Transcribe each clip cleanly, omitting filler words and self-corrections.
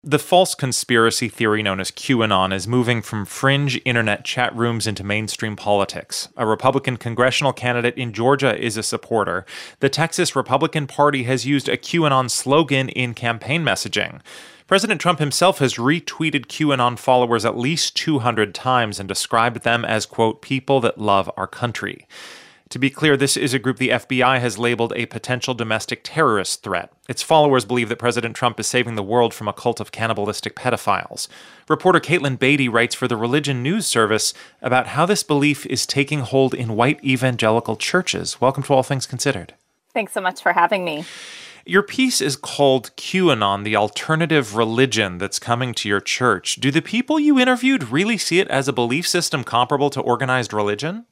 The false conspiracy theory known as QAnon is moving from fringe internet chat rooms into mainstream politics. A Republican congressional candidate in Georgia is a supporter. The Texas Republican Party has used a QAnon slogan in campaign messaging. President Trump himself has retweeted QAnon followers at least 200 times and described them as, quote, people that love our country. To be clear, this is a group the FBI has labeled a potential domestic terrorist threat. Its followers believe that President Trump is saving the world from a cult of cannibalistic pedophiles. Reporter Caitlin Beatty writes for the Religion News Service about how this belief is taking hold in white evangelical churches. Welcome to All Things Considered. Thanks so much for having me. Your piece is called QAnon, the alternative religion that's coming to your church. Do the people you interviewed really see it as a belief system comparable to organized religion?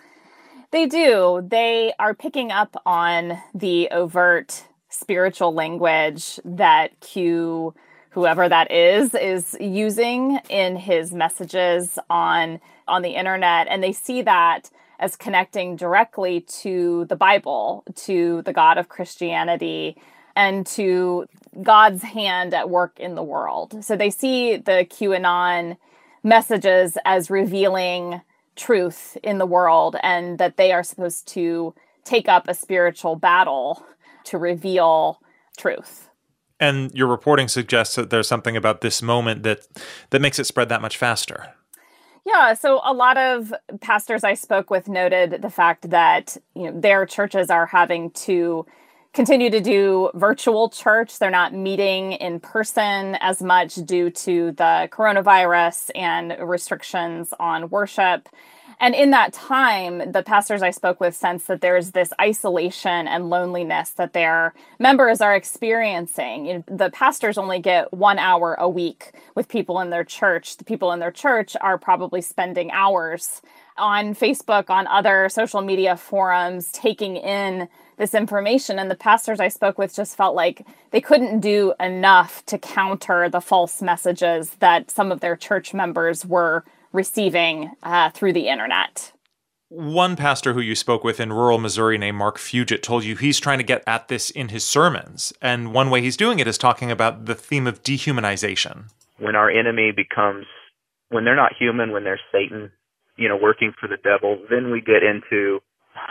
They do. They are picking up on the overt spiritual language that Q, whoever that is using in his messages on the internet. And they see that as connecting directly to the Bible, to the God of Christianity, and to God's hand at work in the world. So they see the QAnon messages as revealing truth in the world, and that they are supposed to take up a spiritual battle to reveal truth. And your reporting suggests that there's something about this moment that makes it spread that much faster. Yeah, so a lot of pastors I spoke with noted the fact that their churches are having to continue to do virtual church. They're not meeting in person as much due to the coronavirus and restrictions on worship. And in that time, the pastors I spoke with sense that there's this isolation and loneliness that their members are experiencing. The pastors only get 1 hour a week with people in their church. The people in their church are probably spending hours on Facebook, on other social media forums, taking in this information. And the pastors I spoke with just felt like they couldn't do enough to counter the false messages that some of their church members were receiving through the internet. One pastor who you spoke with in rural Missouri named Mark Fugit told you he's trying to get at this in his sermons. And one way he's doing it is talking about the theme of dehumanization. When our enemy becomes, when they're not human, when they're Satan, working for the devil, then we get into,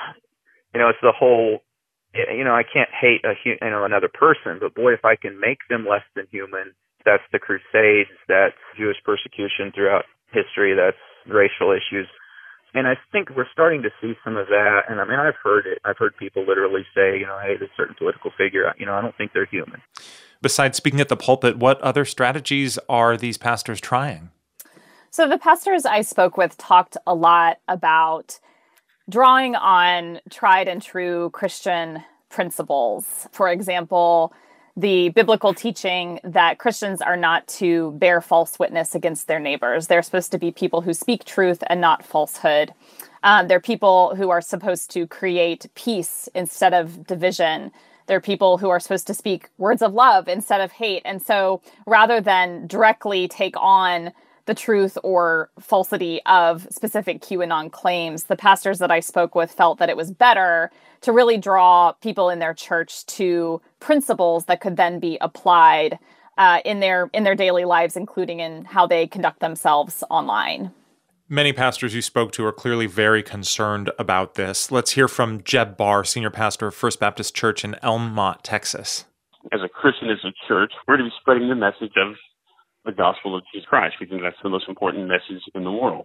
it's the whole, I can't hate another person, but boy, if I can make them less than human, that's the Crusades, that's Jewish persecution throughout history, that's racial issues. And I think we're starting to see some of that. And I've heard it. I've heard people literally say, hey, this certain political figure, I don't think they're human. Besides speaking at the pulpit, what other strategies are these pastors trying? So the pastors I spoke with talked a lot about drawing on tried and true Christian principles. For example, the biblical teaching that Christians are not to bear false witness against their neighbors. They're supposed to be people who speak truth and not falsehood. They're people who are supposed to create peace instead of division. They're people who are supposed to speak words of love instead of hate. And so rather than directly take on the truth or falsity of specific QAnon claims, the pastors that I spoke with felt that it was better to really draw people in their church to principles that could then be applied in their daily lives, including in how they conduct themselves online. Many pastors you spoke to are clearly very concerned about this. Let's hear from Jeb Barr, senior pastor of First Baptist Church in Elmont, Texas. As a Christian, as a church, we're to be spreading the message of the gospel of Jesus Christ. We think that's the most important message in the world.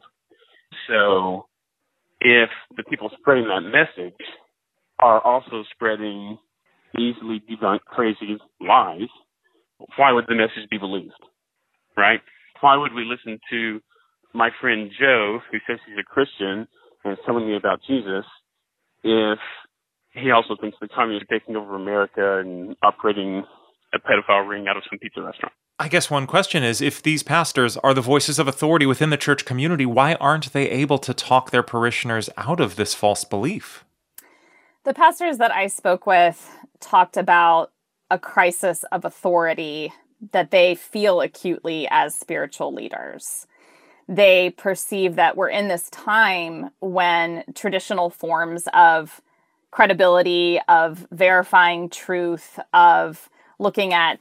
So if the people spreading that message are also spreading easily debunked crazy lies, why would the message be believed, right? Why would we listen to my friend Joe, who says he's a Christian and is telling me about Jesus, if he also thinks the communists are taking over America and operating a pedophile ring out of some pizza restaurant? I guess one question is, if these pastors are the voices of authority within the church community, why aren't they able to talk their parishioners out of this false belief? The pastors that I spoke with talked about a crisis of authority that they feel acutely as spiritual leaders. They perceive that we're in this time when traditional forms of credibility, of verifying truth, of looking at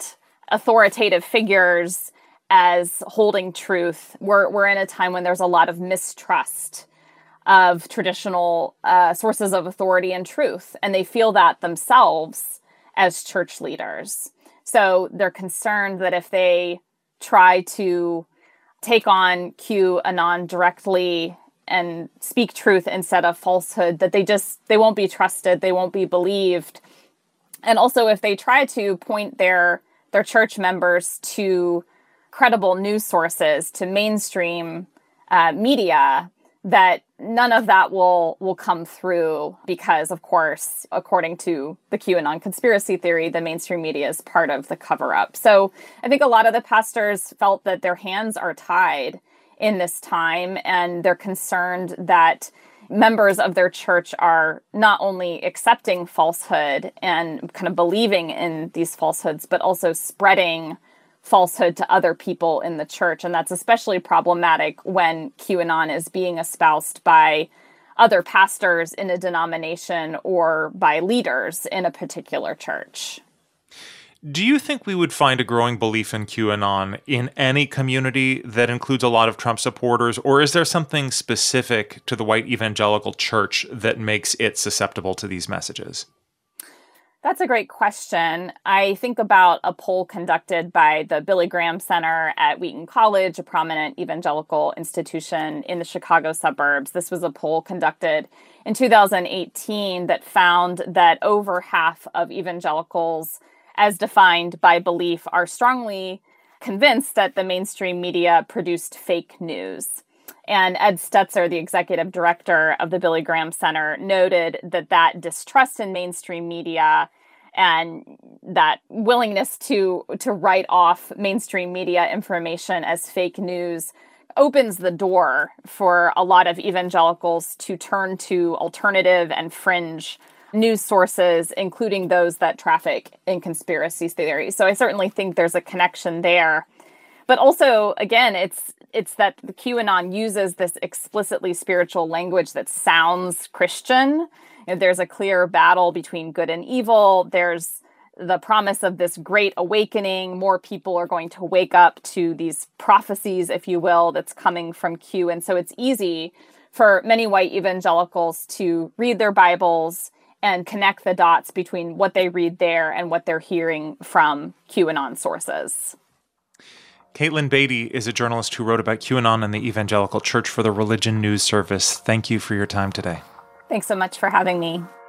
authoritative figures as holding truth. We're in a time when there's a lot of mistrust of traditional sources of authority and truth, and they feel that themselves as church leaders. So they're concerned that if they try to take on QAnon directly and speak truth instead of falsehood, that they won't be trusted, they won't be believed. And also if they try to point their church members to credible news sources, to mainstream media, that none of that will come through because, of course, according to the QAnon conspiracy theory, the mainstream media is part of the cover-up. So I think a lot of the pastors felt that their hands are tied in this time, and they're concerned that members of their church are not only accepting falsehood and kind of believing in these falsehoods, but also spreading falsehood to other people in the church. And that's especially problematic when QAnon is being espoused by other pastors in a denomination or by leaders in a particular church. Do you think we would find a growing belief in QAnon in any community that includes a lot of Trump supporters, or is there something specific to the white evangelical church that makes it susceptible to these messages? That's a great question. I think about a poll conducted by the Billy Graham Center at Wheaton College, a prominent evangelical institution in the Chicago suburbs. This was a poll conducted in 2018 that found that over half of evangelicals, as defined by belief, are strongly convinced that the mainstream media produced fake news. And Ed Stetzer, the executive director of the Billy Graham Center, noted that distrust in mainstream media and that willingness to write off mainstream media information as fake news opens the door for a lot of evangelicals to turn to alternative and fringe news sources, including those that traffic in conspiracy theories. So I certainly think there's a connection there. But also, again, it's that the QAnon uses this explicitly spiritual language that sounds Christian. There's a clear battle between good and evil. There's the promise of this great awakening. More people are going to wake up to these prophecies, if you will, that's coming from Q. And so it's easy for many white evangelicals to read their Bibles and connect the dots between what they read there and what they're hearing from QAnon sources. Katelyn Beaty is a journalist who wrote about QAnon and the evangelical church for the Religion News Service. Thank you for your time today. Thanks so much for having me.